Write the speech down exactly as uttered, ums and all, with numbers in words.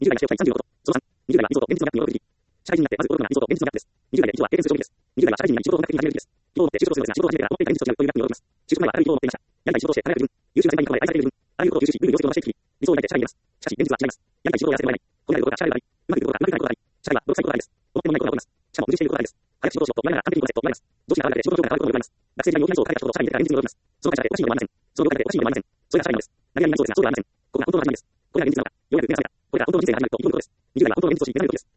にじゅう代はしておきたいさんじゅうのこと。そのさん、にじゅう代は理想と現実のギャップに驚く時期。社会人になってまず驚くのが理想と現実のギャップです。にじゅう代で理想は経験する時期です。にじゅう代は社会人になり仕事を本格的に始める時期です。希望を持って就職をするのですが、仕事を始めてから思っていた現実と違うというギャップに驚きます。就職前はある意味希望を持っていました。やりたい仕事をして輝く自分、優秀な先輩に囲まれ愛されている自分、あらゆることを重視し、ぐいぐい要求を伸ばしていく日々、理想を抱いて社会に出ます。しかし、現実は違います。やりたい仕事をやらせてもらえない。これらでどころか力があり、うまくいくどころかうまくいかないことがあり、社会は泥臭いことがありです。思ってもないことが起こります。しかも矛盾していることがありです。早く仕事をしろと言われながら完璧にこなせと言われます。上司が現れて仕事の評価が変わることも言われます。学生時代に大きなミスを抱えた仕事を社会に出てから現実に驚きます。その会社でおかしいのではありません。その業界でおかしいのではありません。それが社会なのです。投げやりになりそうですが、そうではありません。ここが本当の始まりです。これが現実なのか、ようやく目覚めた。これから本当の人生が始まるということです。にじゅう代は本当の現実とし、目覚めることです。